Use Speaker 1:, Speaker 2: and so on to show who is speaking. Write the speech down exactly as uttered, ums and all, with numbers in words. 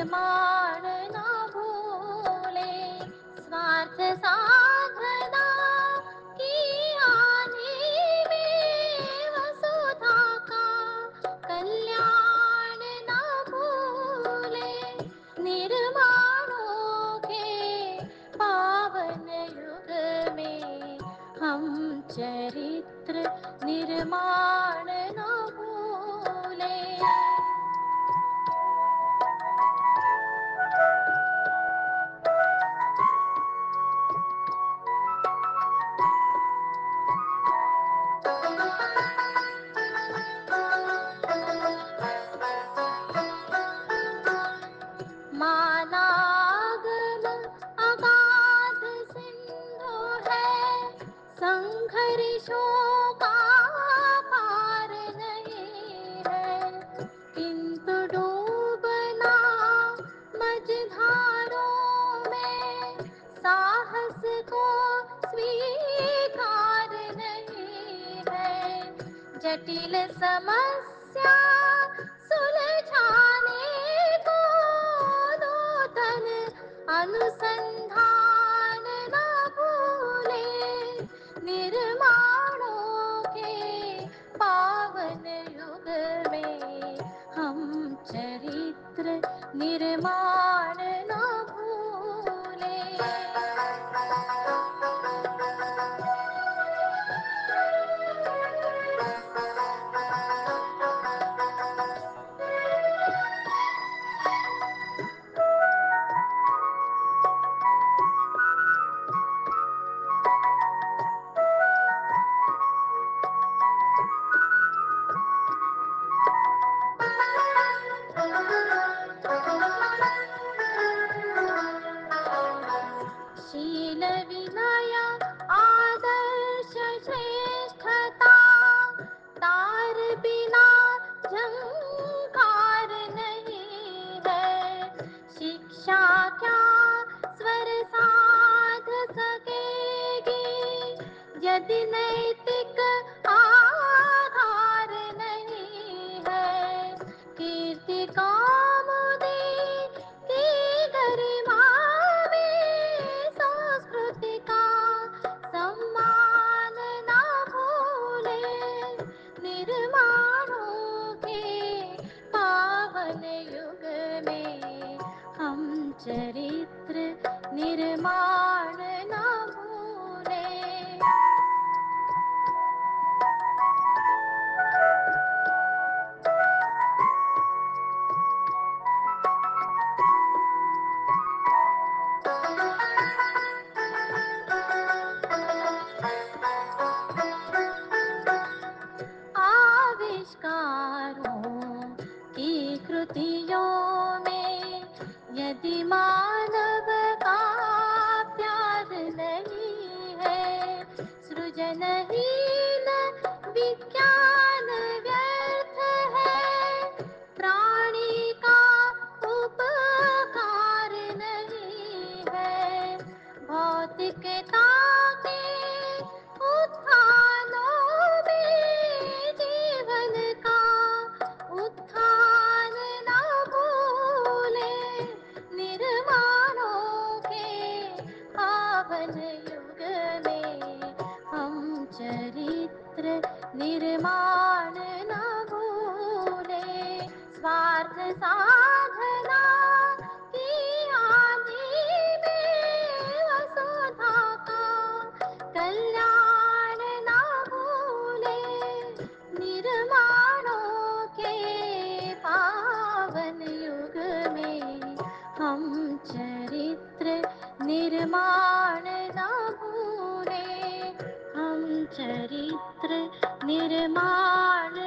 Speaker 1: निर्माण न भूले, स्वार्थ साधना की आने में वसुधा का कल्याण न भूले। निर्माणों के पावन युग में हम चरित्र निर्माण न भूले। मानागम अगाध सिंधु है, संघर्षों का पार नहीं है। किंतु डूबना मझधारों में साहस को स्वीकार नहीं है। जटिल समस्या सुलझाने को नूतन अनुसंधान न भूले। निर्माणों के पावन युग में हम चरित्र निर्माण न भूले। शील विनय आदर्श श्रेष्ठता, तार बिना झंकार नहीं है। शिक्षा क्या स्वर साध सकेगी यदि नैतिक आधार नहीं है। कीर्ति कौमुदी की गरिमा में संस्कृति का सम्मान न भूले। निर्माणों के पावन युग में हम चरित्र निर्माण न भूले। आविष्कारों की कृतियों में यदि मानव का प्यार नहीं है, सृजनहीन विज्ञान व्यर्थ है। प्राणी का उपकार नहीं है। भौतिकता के उत्थानों में जीवन का उत्थान न भूले। निर्माणों के पावन युग में हम चरित्र निर्माण न भूले। स्वार्थ साधना की आंधी में वसुधा का कल्याण न भूले। निर्माणों के पावन युग में हम चरित्र निर्माण न भूले। हम चरित्र निर्माण